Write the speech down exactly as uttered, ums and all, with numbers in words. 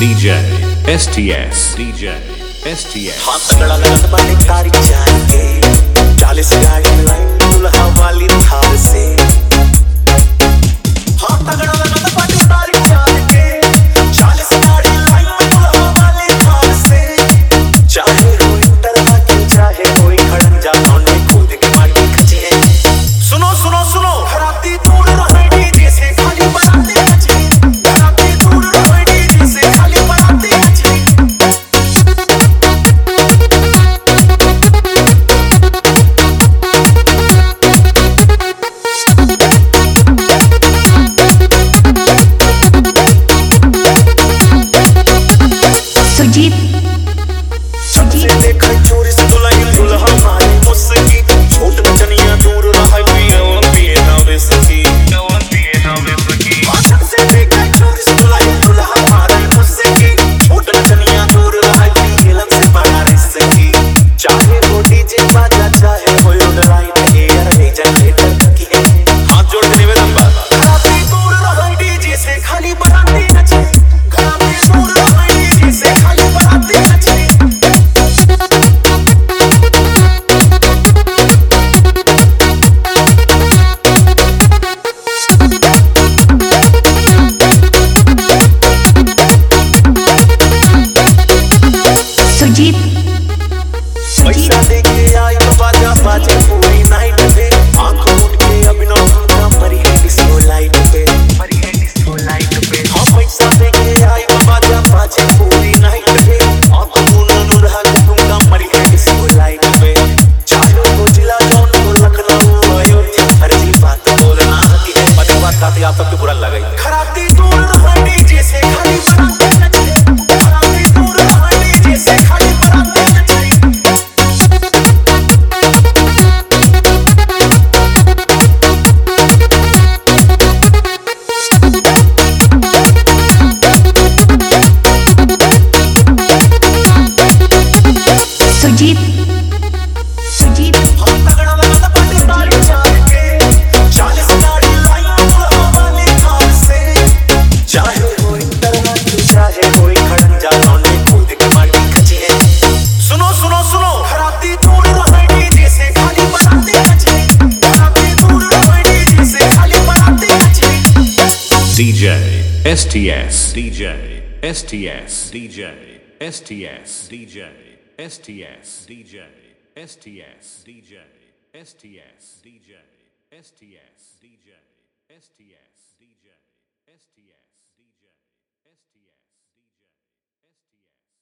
D J S T S D J S T S हाँ तगड़ा लगत बाटे तारी जान के चालीस गाड़ी लाई दुल्हा वाली थार से हाँ तगड़ा लगत बाटे तारी जान के चालीस गाड़ी लाई दुल्हा वाली थार से चाहे कोई तरह की चाहे कोई खड़ंजा होने खुद के माटी खची है सुनो सुनो सुनो राती दूर रहे डीजे से खाली बराती नची राती दूर रहे डीजे से खाली बराती नची सुजीत सुजीत देखा चोरी से दुल्हन दुल्हा मारे मुझसे छोट नचनिया दूर रहा पिया पिए ना बेसकी पिए ना बेसकी आशा से देखा चोरी से दुल्हन दुल्हा मारे मुझसे छोट नचनिया दूर रहा पिए लग से बड़ा रिसकी चाहे वो डीजे बाजा चाहे वो लाइन के यार डीजे लेटर की है हाथ जोड़ के निवेदन बा राती दूर रहा डीजे से खाली बराती नचे राती दूर रहा डीजे से खाली बराती नचे सुजीत पैसा देके आई तो बाजा बाजे पूरी नाइट पे आंख मूंद के अभिनव का मरी है डिस्को लाइट पे मरी है डिस्को लाइट पे हाँ पैसा देके आई तो बाजा बाजे पूरी नाइट पे आंख मूंद नुरहा का मरी है डिस्को लाइट पे चाहे वो जिला जौनपुर लखनऊ अयोध्या हर जी बात बोलना की है मत बात खाती आप सबके बुरा लगा खराती दूर रहा डीजे से खाली बराती नचे खराती दूर रहा डीजे से खाली बराती नचे सुजीत सुजीत हाँ तगड़ा लगत बाटे तारी जान के चालीस गाड़ी लाई दुल्हा वाली थार से चाहे कोई तरह की चाहे कोई खड़ंजा होने खुद के माटी खची है सुनो सुनो सुनो राती दूर रहे डीजे से खाली बराती नची राती दूर रहे डीजे से खाली बराती नची D J S T S D J S T S D J S T S D J S T S D J S T S D J S T S D J S T S D J S T S D J S T S D J S T S D J S T S